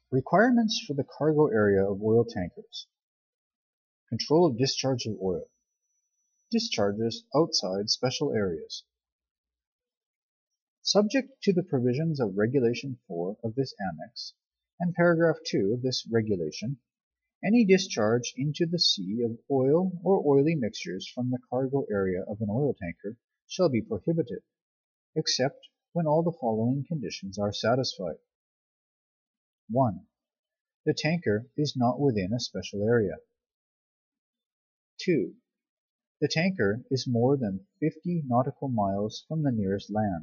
Requirements for the cargo area of oil tankers. Control of discharge of oil. Discharges outside special areas. Subject to the provisions of Regulation 4 of this Annex and Paragraph 2 of this Regulation, any discharge into the sea of oil or oily mixtures from the cargo area of an oil tanker shall be prohibited, except when all the following conditions are satisfied. 1. The tanker is not within a special area. 2. The tanker is more than 50 nautical miles from the nearest land.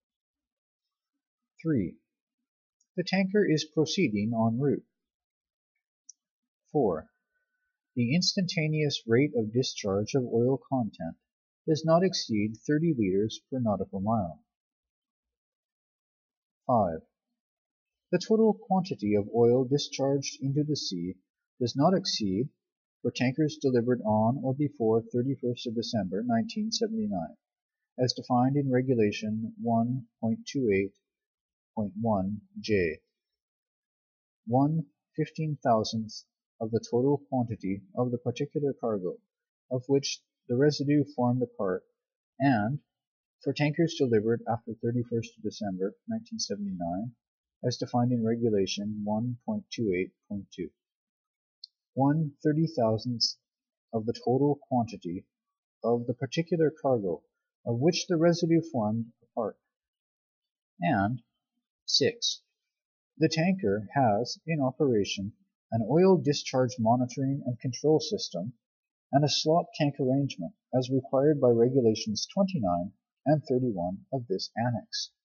3. The tanker is proceeding en route. 4. The instantaneous rate of discharge of oil content does not exceed 30 liters per nautical mile. 5. The total quantity of oil discharged into the sea does not exceed, for tankers delivered on or before 31st of December 1979, as defined in Regulation 1.28.1J, 1/15,000th of the total quantity of the particular cargo of which the residue formed a part, and, for tankers delivered after 31st of December 1979, as defined in Regulation 1.28.2, 1/30,000th of the total quantity of the particular cargo of which the residue formed a part. And 6. The tanker has in operation an oil discharge monitoring and control system and a slot tank arrangement as required by Regulations 29 and 31 of this Annex.